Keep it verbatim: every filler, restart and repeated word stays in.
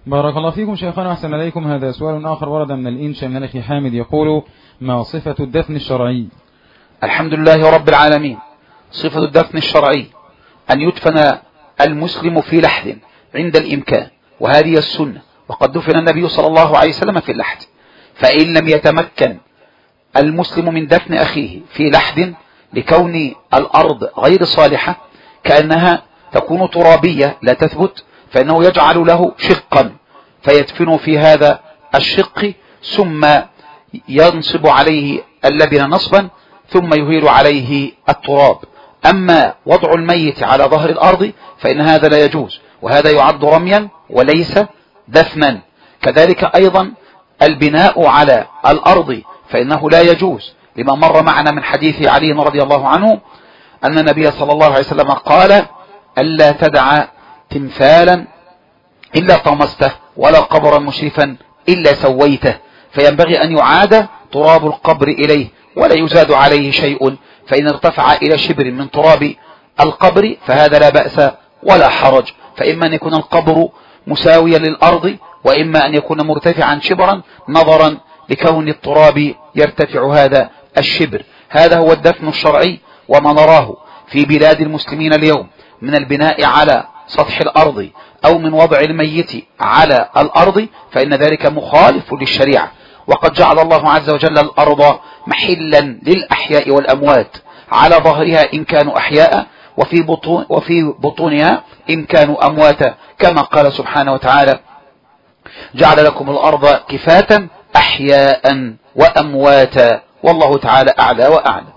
بارك الله فيكم شيخنا أحسن إليكم. هذا سؤال آخر ورد من الإنشاء من الأخي حامد يقول: ما صفة الدفن الشرعي؟ الحمد لله رب العالمين. صفة الدفن الشرعي أن يدفن المسلم في لحد عند الإمكان، وهذه السنة، وقد دفن النبي صلى الله عليه وسلم في اللحد. فإن لم يتمكن المسلم من دفن أخيه في لحد لكون الأرض غير صالحة كأنها تكون ترابية لا تثبت، فإنه يجعل له شقا فيدفن في هذا الشق، ثم ينصب عليه اللبن نصبا، ثم يهيل عليه التراب. أما وضع الميت على ظهر الأرض فإن هذا لا يجوز، وهذا يعد رميا وليس دفنا. كذلك أيضا البناء على الأرض فإنه لا يجوز، لما مر معنا من حديث علي رضي الله عنه أن النبي صلى الله عليه وسلم قال: ألا تدع تمثالا إلا طمسته، ولا قبرا مشرفا إلا سويته. فينبغي أن يعاد تراب القبر إليه ولا يزاد عليه شيء، فإن ارتفع إلى شبر من تراب القبر فهذا لا بأس ولا حرج. فإما أن يكون القبر مساويا للأرض، وإما أن يكون مرتفعا شبرا نظرا لكون التراب يرتفع هذا الشبر. هذا هو الدفن الشرعي. وما نراه في بلاد المسلمين اليوم من البناء على سطح الأرض أو من وضع الميت على الأرض فإن ذلك مخالف للشريعة. وقد جعل الله عز وجل الأرض محلا للأحياء والأموات، على ظهرها إن كانوا أحياء، وفي بطون وفي بطونها إن كانوا أمواتا، كما قال سبحانه وتعالى: جعل لكم الأرض كفاة أحياء وأمواتا، والله تعالى أعلى وأعلم.